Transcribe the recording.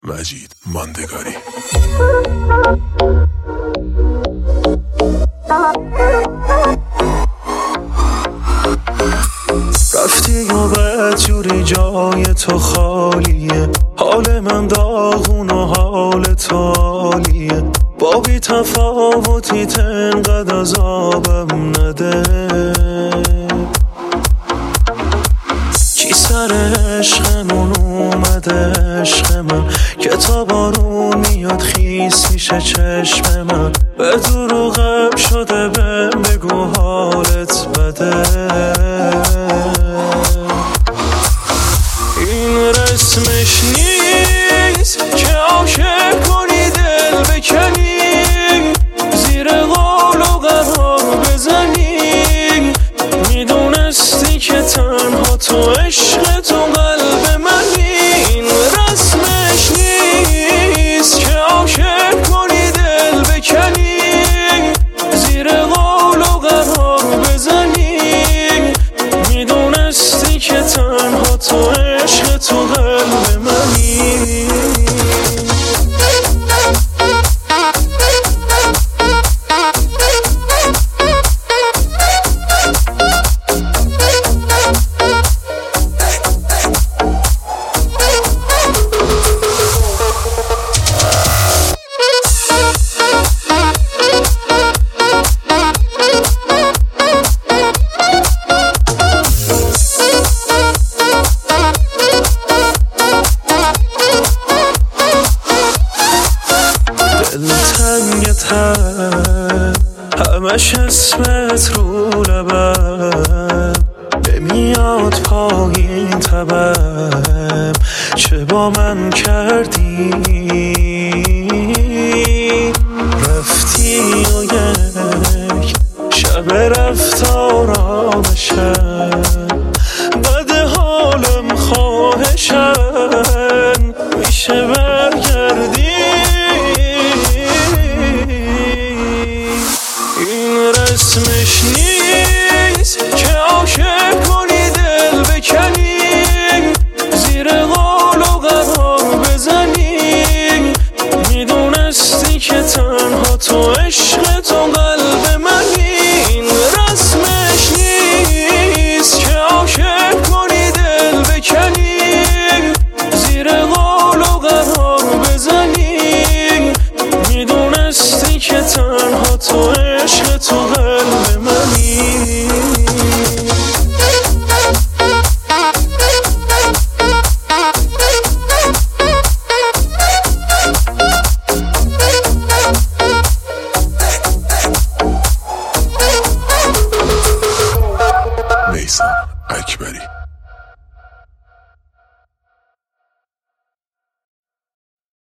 مجید ماندگاری. رفتی یا بدجوری جای تو خالیه، حال من داغون و حال تو عالیه، با بی تفاوتیت انقدر عذابم نده. کی سر عشقمون اومده عشق من که تا بارون میاد خیس میشه چشم من، به دروغم شده بهم بگو حالت بده. این رسمش نیست که عاشق کنی دل بکنی، زیر قول و قرار بزنی، میدونستی که تنها تو عشق تو قلب منی. این رسمش نیست که عاشق کنی دل بکنی، زیر قول و قرار بزنی، میدونستی که تنها تو عشق تو قلب منی. همش اسمت رو لبم نمیاد پایین تبم، چه با من کردی رفتی و یک شب رفت آرامشم،